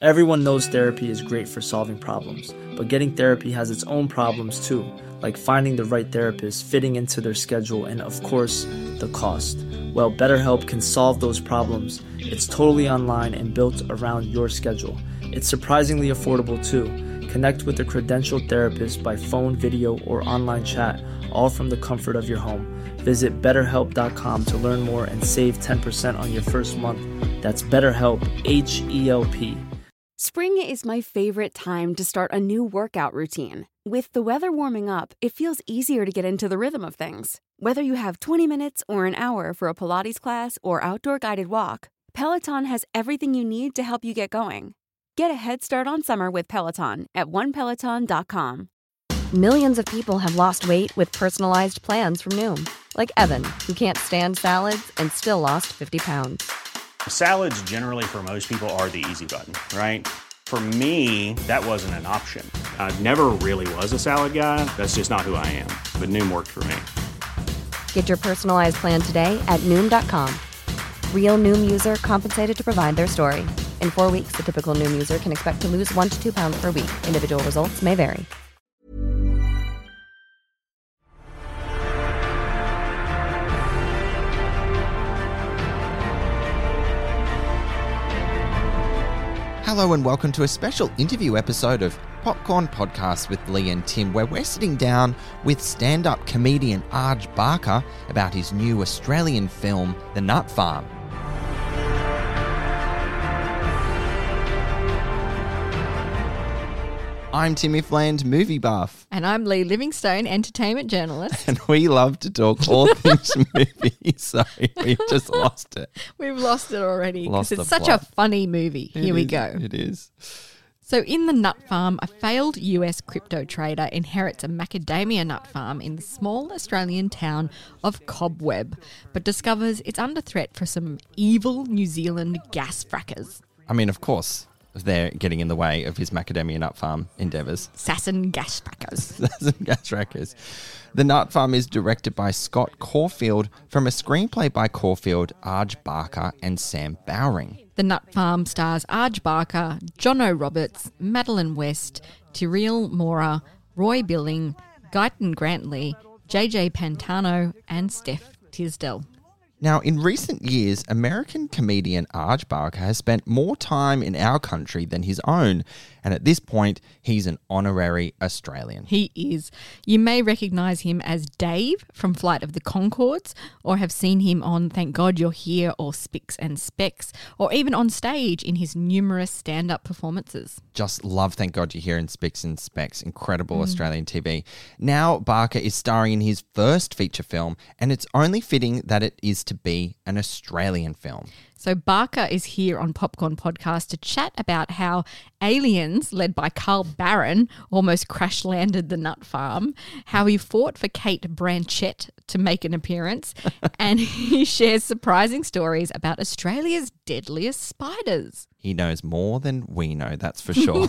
Everyone knows therapy is great for solving problems, but getting therapy has its own problems too, like finding the right therapist, fitting into their schedule, and of course, the cost. Well, BetterHelp can solve those problems. It's totally online and built around your schedule. It's surprisingly affordable too. Connect with a credentialed therapist by phone, video, or online chat, all from the comfort of your home. Visit BetterHelp.com to learn more and save 10% on your first month. That's BetterHelp, H-E-L-P. Spring is my favorite time to start a new workout routine. With the weather warming up, it feels easier to get into the rhythm of things. Whether you have 20 minutes or an hour for a Pilates class or outdoor guided walk, Peloton has everything you need to help you get going. Get a head start on summer with Peloton at onepeloton.com. Millions of people have lost weight with personalized plans from Noom. Like Evan, who can't stand salads and still lost 50 pounds. Salads generally for most people are the easy button, right? For me, that wasn't an option. I never really was a salad guy. That's just not who I am. But Noom worked for me. Get your personalized plan today at Noom.com. Real Noom user compensated to provide their story. In 4 weeks, the typical Noom user can expect to lose 1 to 2 pounds per week. Individual results may vary. Hello and welcome to a special interview episode of Popcorn Podcast with Lee and Tim, where we're sitting down with stand-up comedian Arj Barker about his new Australian film, The Nut Farm. I'm Timmy Fland, movie buff. And I'm Lee Livingstone, entertainment journalist. And we love to talk all things movies, so we've just lost it. We've lost it already because it's such plot. a funny movie. Here we go. It is. So in The Nut Farm, a failed US crypto trader inherits a macadamia nut farm in the small Australian town of Cobweb, but discovers it's under threat for some evil New Zealand gas frackers. I mean, of course, they're getting in the way of his macadamia nut farm endeavours. Sasson gas frackers. Sasson gas frackers. The Nut Farm is directed by Scott Caulfield from a screenplay by Caulfield, Arj Barker and Sam Bowring. The Nut Farm stars Arj Barker, Jono Roberts, Madeline West, Tyrrell Mora, Roy Billing, Guyton Grantley, JJ Pantano and Steph Tisdell. Now, in recent years, American comedian Arj Barker has spent more time in our country than his own, and at this point, he's an honorary Australian. He is. You may recognise him as Dave from Flight of the Conchords, or have seen him on Thank God You're Here or Spicks and Specks, or even on stage in his numerous stand-up performances. Just love Thank God You're Here in Spicks and Specks. Incredible Australian TV. Now, Barker is starring in his first feature film, and it's only fitting that it is to be an Australian film. So Barker is here on Popcorn Podcast to chat about how aliens, led by Carl Barron, almost crash-landed the Nut Farm, how he fought for Kate Blanchett to make an appearance, and he shares surprising stories about Australia's deadliest spiders. He knows more than we know, that's for sure.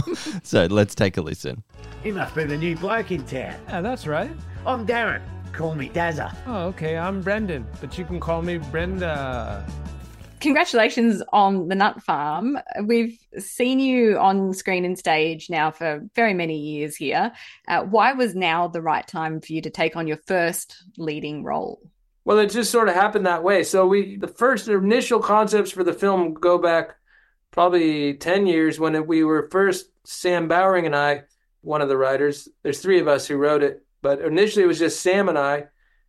So let's take a listen. He must be the new bloke in town. Yeah, that's right. I'm Darren. Call me Dazza. Oh, okay, I'm Brendan, but you can call me Brenda. Congratulations on The Nut Farm. We've seen you on screen and stage now for very many years here. Why was now the right time for you to take on your first leading role? Well, it just sort of happened that way. So the first initial concepts for the film go back probably 10 years when we were first, Sam Bowring and I, one of the writers. There's three of us who wrote it, but initially it was just Sam and I,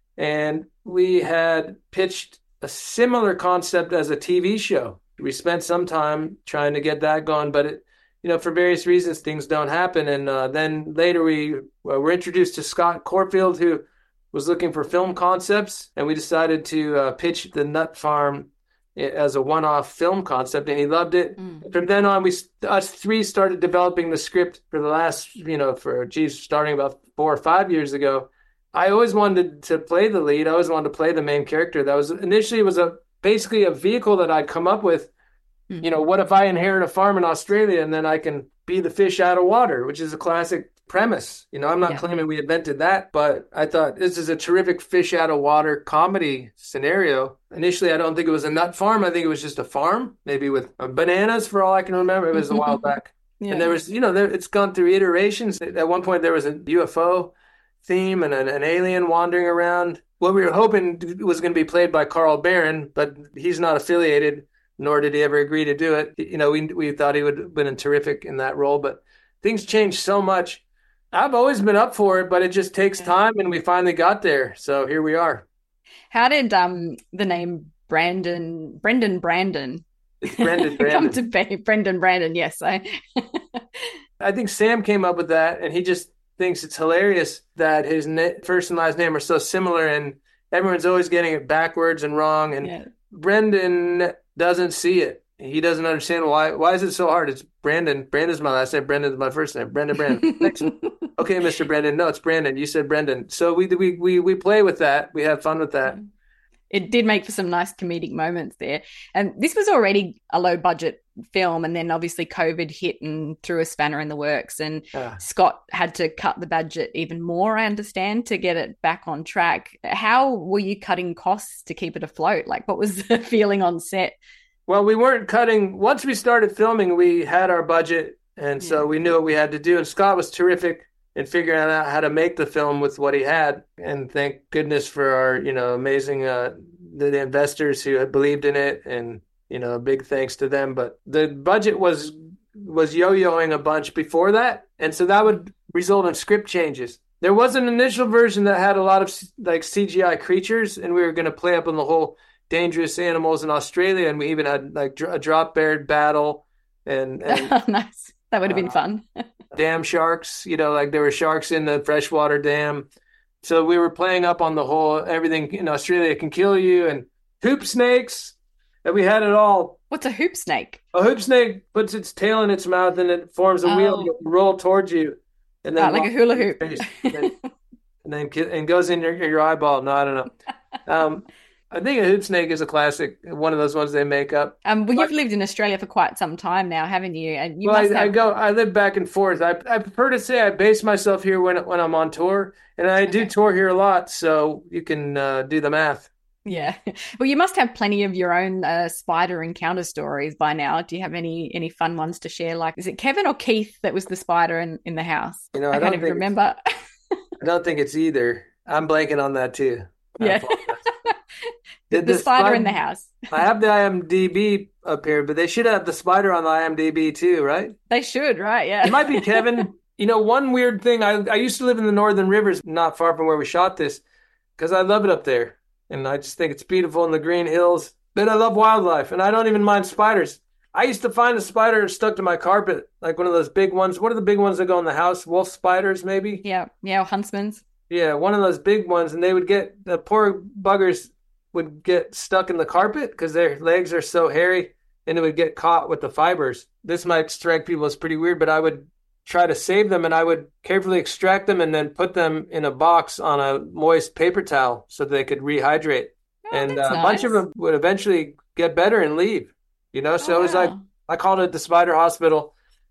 and we had pitched a similar concept as a TV show. We spent some time trying to get that going, but it, for various reasons, things don't happen. And then later we were introduced to Scott Caulfield, who was looking for film concepts, and we decided to pitch The Nut Farm as a one-off film concept, and he loved it. From then on, us three started developing the script for the last, starting about 4 or 5 years ago. I always wanted to play the lead. I always wanted to play the main character. That was initially basically a vehicle that I'd come up with. What if I inherit a farm in Australia and then I can be the fish out of water, which is a classic premise. I'm not claiming we invented that, but I thought this is a terrific fish out of water comedy scenario. Initially, I don't think it was a nut farm. I think it was just a farm, maybe with bananas for all I can remember. It was a while back. Yeah. And there was, it's gone through iterations. At one point, there was a UFO theme and an alien wandering around. What we were hoping was going to be played by Carl Barron, but he's not affiliated, nor did he ever agree to do it. We thought he would have been terrific in that role, but things changed so much. I've always been up for it, but it just takes time, and we finally got there. So here we are. How did the name Brendan It's Brendan come to be? Brendan Brandon, yes. I think Sam came up with that, and he just thinks it's hilarious that his first and last name are so similar, and everyone's always getting it backwards and wrong. And Brendan doesn't see it. He doesn't understand why. Why is it so hard? It's Brandon. Brandon's my last name. Brendan's my first name. Brendan. Okay, Mr. Brendan. No, it's Brandon. You said Brendan. So we play with that. We have fun with that. It did make for some nice comedic moments there. And this was already a low budget film, and then obviously COVID hit and threw a spanner in the works, and Scott had to cut the budget even more, I understand, to get it back on track. How were you cutting costs to keep it afloat? Like, what was the feeling on set? Well, we weren't cutting. Once we started filming, we had our budget, and so we knew what we had to do. And Scott was terrific in figuring out how to make the film with what he had. And thank goodness for our, amazing the investors who had believed in it, and a big thanks to them. But the budget was yo-yoing a bunch before that, and so that would result in script changes. There was an initial version that had a lot of like CGI creatures, and we were going to play up on the whole dangerous animals in Australia, and we even had like a drop-bear battle and nice. That would have been fun. Dam sharks, like there were sharks in the freshwater dam. So we were playing up on the whole everything in Australia can kill you, and hoop snakes, and we had it all. What's a hoop snake? A hoop snake puts its tail in its mouth and it forms a wheel to roll towards you, and then like a hula hoop, and goes in your eyeball. No, I don't know. I think a hoop snake is a classic, one of those ones they make up. Well, you've lived in Australia for quite some time now, haven't you? And I live back and forth. I prefer to say I base myself here when I'm on tour, and I do tour here a lot, so you can do the math. Yeah. Well, you must have plenty of your own spider encounter stories by now. Do you have any fun ones to share? Like, is it Kevin or Keith that was the spider in the house? I can't even remember. I don't think it's either. I'm blanking on that too. Yeah. The spider in the house. I have the IMDb up here, but they should have the spider on the IMDb too, right? They should, right? Yeah. It might be Kevin. One weird thing, I used to live in the Northern Rivers, not far from where we shot this, because I love it up there. And I just think it's beautiful in the green hills. But I love wildlife, and I don't even mind spiders. I used to find a spider stuck to my carpet, like one of those big ones. What are the big ones that go in the house? Wolf spiders, maybe? Yeah, huntsmans. Yeah, one of those big ones, and they would get, the poor buggers would get stuck in the carpet because their legs are so hairy, and it would get caught with the fibers. This might strike people as pretty weird, but I would try to save them, and I would carefully extract them and then put them in a box on a moist paper towel so they could rehydrate. And a bunch of them would eventually get better and leave, So it was like, I called it the spider hospital.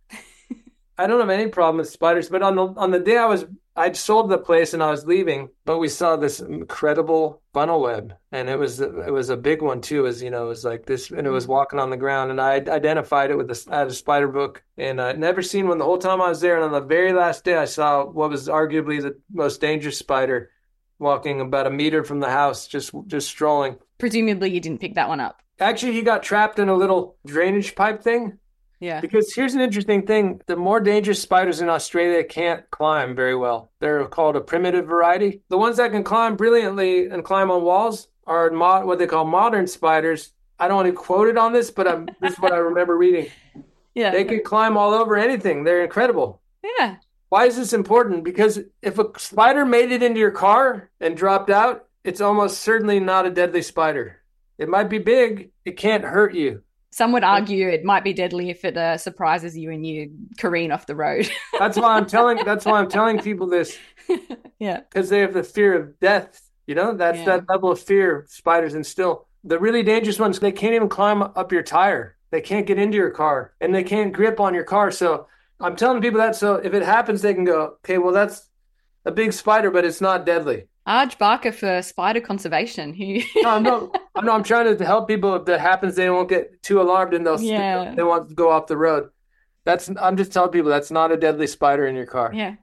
I don't have any problem with spiders, but on the day I'd sold the place and I was leaving, but we saw this incredible funnel web, and it was a big one too. It was like this, and it was walking on the ground, and I identified it I had a spider book, and I'd never seen one the whole time I was there. And on the very last day, I saw what was arguably the most dangerous spider walking about a meter from the house, just strolling. Presumably, you didn't pick that one up. Actually, he got trapped in a little drainage pipe thing. Yeah. Because here's an interesting thing. The more dangerous spiders in Australia can't climb very well. They're called a primitive variety. The ones that can climb brilliantly and climb on walls are what they call modern spiders. I don't want to quote it on this, but this is what I remember reading. Yeah. They can climb all over anything. They're incredible. Yeah. Why is this important? Because if a spider made it into your car and dropped out, it's almost certainly not a deadly spider. It might be big. It can't hurt you. Some would argue it might be deadly if it surprises you and you careen off the road. That's why I'm telling people this. Yeah. Because they have the fear of death. That level of fear spiders instill. The really dangerous ones, they can't even climb up your tire. They can't get into your car, and they can't grip on your car. So I'm telling people that so if it happens, they can go, okay, well, that's a big spider, but it's not deadly. Arj Barker for spider conservation. I'm trying to help people. If that happens, they won't get too alarmed and they won't go off the road. I'm just telling people that's not a deadly spider in your car. Yeah.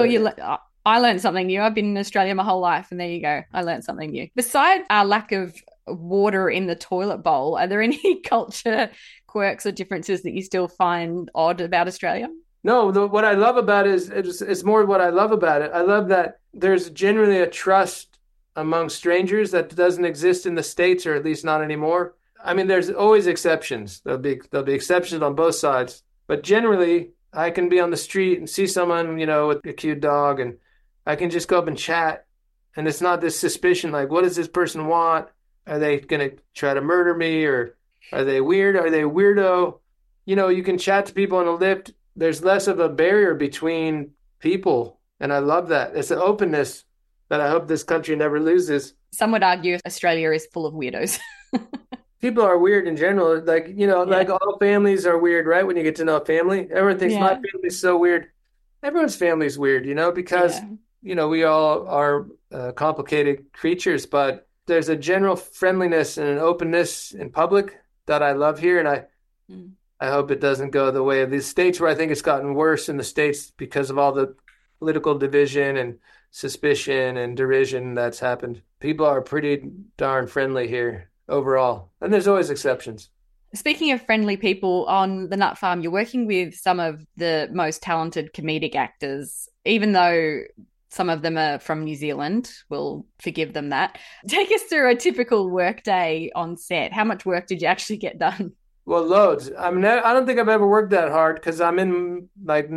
I learned something new. I've been in Australia my whole life, and there you go. I learned something new. Besides our lack of water in the toilet bowl, are there any culture quirks or differences that you still find odd about Australia? No, what I love about it is it's more what I love about it. I love that there's generally a trust among strangers that doesn't exist in the States, or at least not anymore. I mean, there's always exceptions. There'll be exceptions on both sides, but generally, I can be on the street and see someone, with a cute dog, and I can just go up and chat, and it's not this suspicion like, what does this person want? Are they going to try to murder me, or are they weird? Are they a weirdo? You can chat to people in a lift. There's less of a barrier between people, and I love that. It's an openness that I hope this country never loses. Some would argue Australia is full of weirdos. People are weird in general. Like all families are weird, right? When you get to know a family, everyone thinks my family's so weird. Everyone's family's weird, because, we all are complicated creatures, but there's a general friendliness and an openness in public that I love here. And I hope it doesn't go the way of these States, where I think it's gotten worse in the States because of all the political division and suspicion and derision that's happened. People are pretty darn friendly here overall, and there's always exceptions. Speaking of friendly people, on the Nut Farm, you're working with some of the most talented comedic actors, even though some of them are from New Zealand. We'll forgive them that. Take us through a typical work day on set. How much work did you actually get done? Well, loads. I mean, I don't think I've ever worked that hard because I'm in like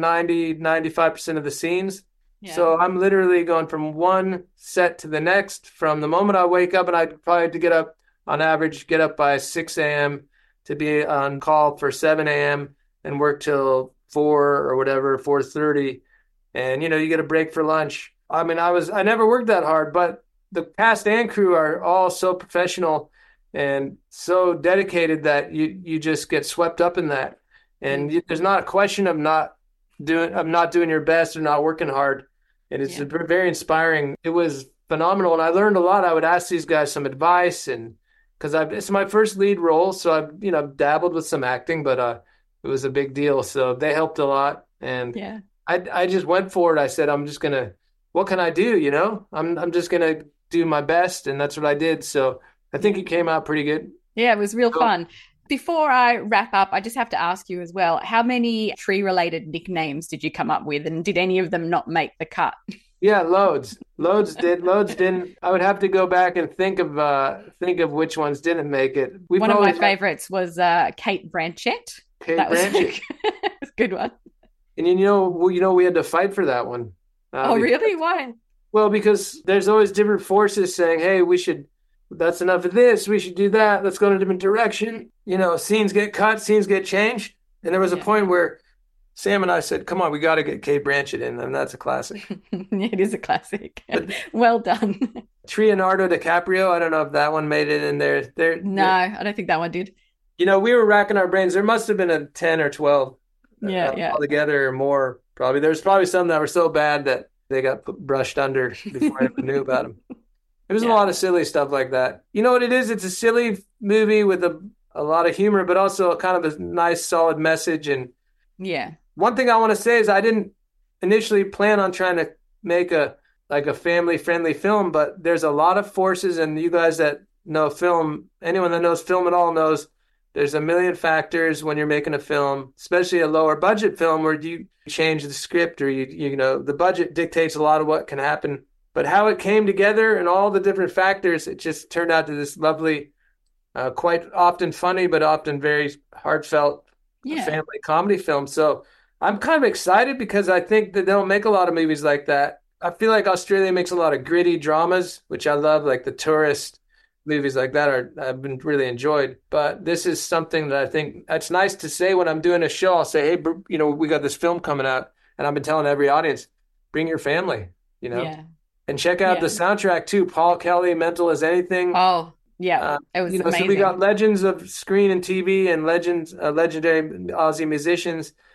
95% of the scenes. Yeah. So I'm literally going from one set to the next from the moment I wake up, and I probably have to get up, on average, get up by 6 a.m. to be on call for 7 a.m. and work till 4 or whatever, 4:30. And, you get a break for lunch. I mean, I never worked that hard, but the cast and crew are all so professional and so dedicated that you just get swept up in that. And there's not a question of not doing your best or not working hard. And it's very inspiring. It was phenomenal. And I learned a lot. I would ask these guys some advice, and because it's my first lead role. So I've dabbled with some acting, but it was a big deal. So they helped a lot. And I just went for it. I said, what can I do? I'm just going to do my best. And that's what I did. So I think it came out pretty good. Yeah, it was real fun. Before I wrap up, I just have to ask you as well, how many tree-related nicknames did you come up with, and did any of them not make the cut? Yeah, loads. Loads did. Loads didn't. I would have to go back and think of which ones didn't make it. One of my favorites was Kate Blanchett. Blanchett. Was a good one. And we had to fight for that one. Really? Why? Well, because there's always different forces saying, hey, that's enough of this. We should do that. Let's go in a different direction. Scenes get cut, scenes get changed. And there was a point where Sam and I said, come on, we got to get Kate Blanchett in. And that's a classic. It is a classic. Well done. Leonardo DiCaprio. I don't know if that one made it in there. No, I don't think that one did. We were racking our brains. There must have been a 10 or 12 altogether or more. Probably. There's probably some that were so bad that they got brushed under before I even knew about them. It was a lot of silly stuff like that. You know what it is? It's a silly movie with a lot of humor, but also kind of a nice, solid message. And one thing I want to say is I didn't initially plan on trying to make a family-friendly film, but there's a lot of forces, and you guys that know film, anyone that knows film at all knows there's a million factors when you're making a film, especially a lower budget film where you change the script or the budget dictates a lot of what can happen. But how it came together and all the different factors, it just turned out to this lovely, quite often funny, but often very heartfelt family comedy film. So I'm kind of excited because I think that they don't make a lot of movies like that. I feel like Australia makes a lot of gritty dramas, which I love, like The Tourist. Movies like that I've been really enjoyed. But this is something that I think it's nice to say when I'm doing a show. I'll say, hey, we got this film coming out. And I've been telling every audience, bring your family, And check out the soundtrack too. Paul Kelly, Mental as Anything. Oh, yeah. It was amazing. So we got legends of screen and TV and legendary Aussie musicians.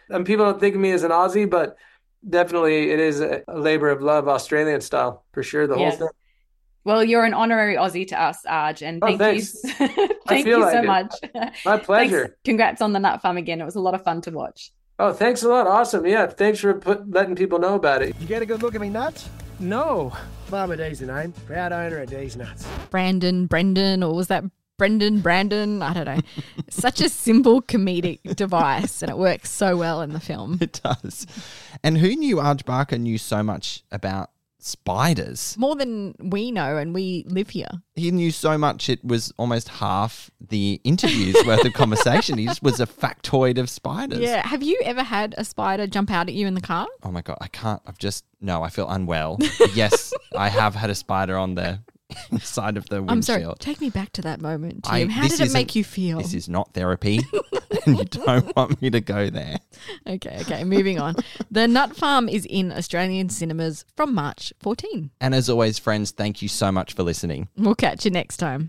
And people don't think of me as an Aussie, but definitely it is a labor of love, Australian style, for sure, the whole Yes. thing. Well, you're an honorary Aussie to us, Arj, and Oh, thank thanks. you. I Thank feel you like so it. much. My pleasure. Thanks. Congrats on the Nut Farm again. It was a lot of fun to watch. Oh, thanks a lot. Awesome. Yeah, thanks for letting people know about it. You get a good look at me nuts? No. Farmer D's the name. Proud owner of D's Nuts. Brendan, or was that Brandon? I don't know. Such a simple comedic device, and it works so well in the film. It does. And who knew Arj Barker knew so much about spiders? More than we know, and we live here. He knew so much it was almost half the interview's worth of conversation. He just was a factoid of spiders. Yeah. Have you ever had a spider jump out at you in the car? Oh my God, I can't. I feel unwell. Yes, I have had a spider on the inside of the windshield. I'm sorry. Take me back to that moment, Tim. How did it make you feel? This is not therapy, and you don't want me to go there. Okay, moving on. The Nut Farm is in Australian cinemas from March 14. And as always, friends, thank you so much for listening. We'll catch you next time.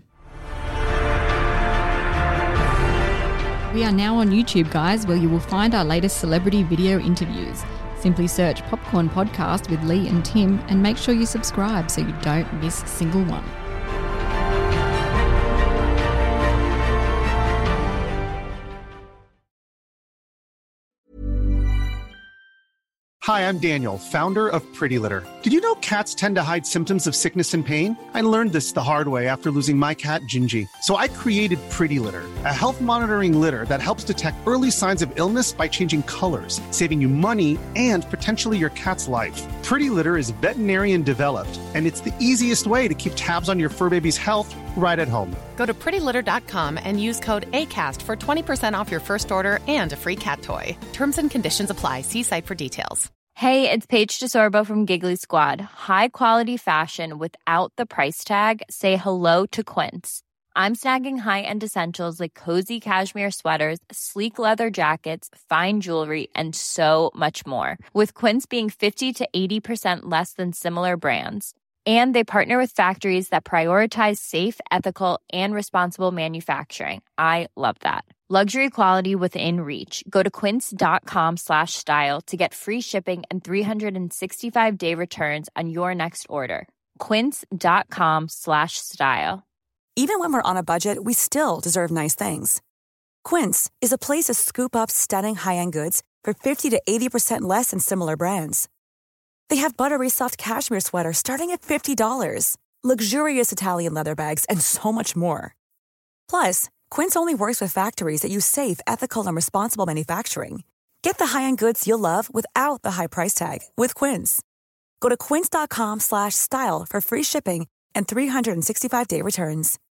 We are now on YouTube, guys, where you will find our latest celebrity video interviews. Simply search Popcorn Podcast with Lee and Tim and make sure you subscribe so you don't miss a single one. Hi, I'm Daniel, founder of Pretty Litter. Did you know cats tend to hide symptoms of sickness and pain? I learned this the hard way after losing my cat, Gingy. So I created Pretty Litter, a health monitoring litter that helps detect early signs of illness by changing colors, saving you money and potentially your cat's life. Pretty Litter is veterinarian developed, and it's the easiest way to keep tabs on your fur baby's health right at home. Go to prettylitter.com and use code ACAST for 20% off your first order and a free cat toy. Terms and conditions apply. See site for details. Hey, it's Paige DeSorbo from Giggly Squad. High quality fashion without the price tag. Say hello to Quince. I'm snagging high-end essentials like cozy cashmere sweaters, sleek leather jackets, fine jewelry, and so much more. With Quince being 50 to 80% less than similar brands. And they partner with factories that prioritize safe, ethical, and responsible manufacturing. I love that. Luxury quality within reach. Go to quince.com/style to get free shipping and 365-day returns on your next order. Quince.com/style. Even when we're on a budget, we still deserve nice things. Quince is a place to scoop up stunning high-end goods for 50 to 80% less than similar brands. They have buttery soft cashmere sweaters starting at $50, luxurious Italian leather bags, and so much more. Plus, Quince only works with factories that use safe, ethical, and responsible manufacturing. Get the high-end goods you'll love without the high price tag with Quince. Go to quince.com/style for free shipping and 365-day returns.